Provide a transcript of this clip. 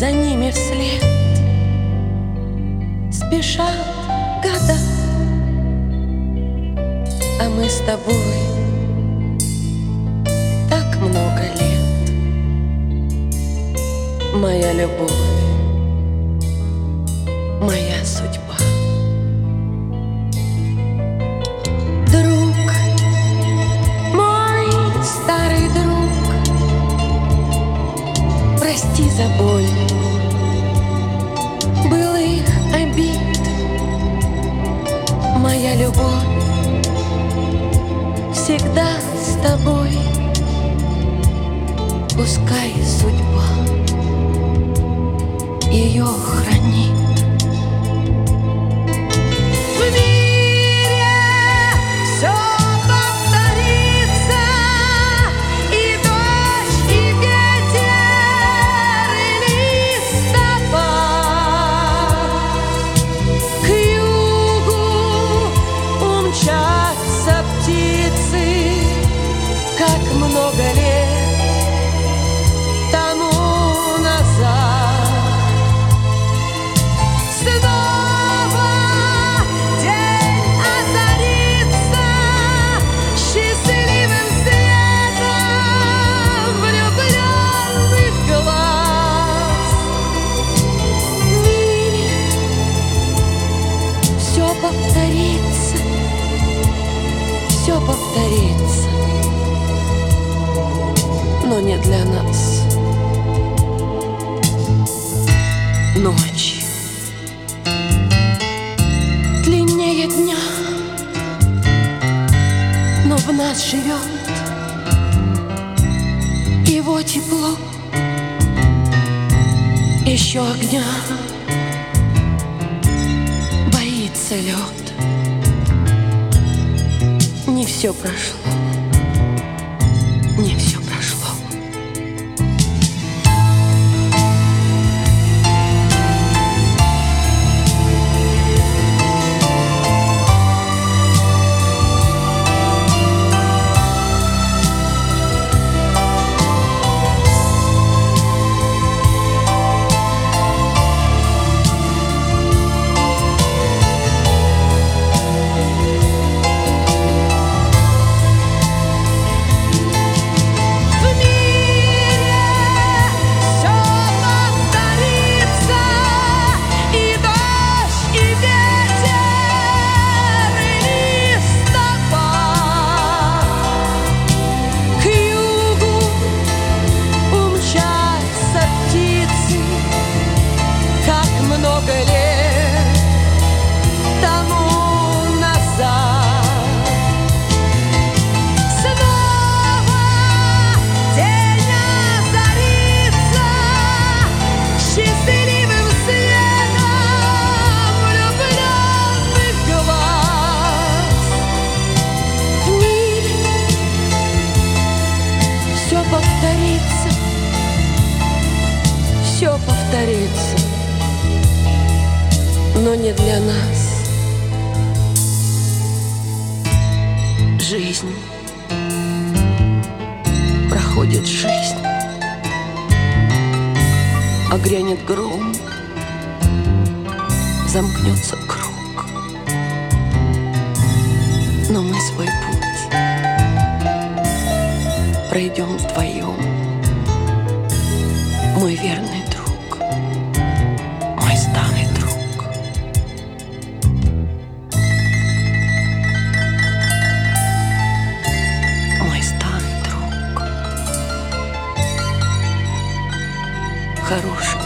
за ними вслед спешат года, а мы с тобой так много лет. Моя любовь, моя судьба. Друг, мой старый друг, прости за боль былых обид. Моя любовь всегда с тобой, пускай судьба ее хранит. В мире все повторится, и дождь, и ветер, и листопад. К югу умчатся птицы, как много лет тому назад. Снова день озарится счастливым светом влюбленных глаз. В мире все повторится, все повторится, но не для нас. Ночь длиннее дня, но в нас живет его тепло, еще огня. Боится лед, не все прошло, не все прошло. Все повторится, но не для нас. Жизнь, проходит жизнь, а грянет гром, замкнется круг. Но мы свой путь пройдем вдвоем. Мой верный друг, мой старый друг. Мой старый друг, хороший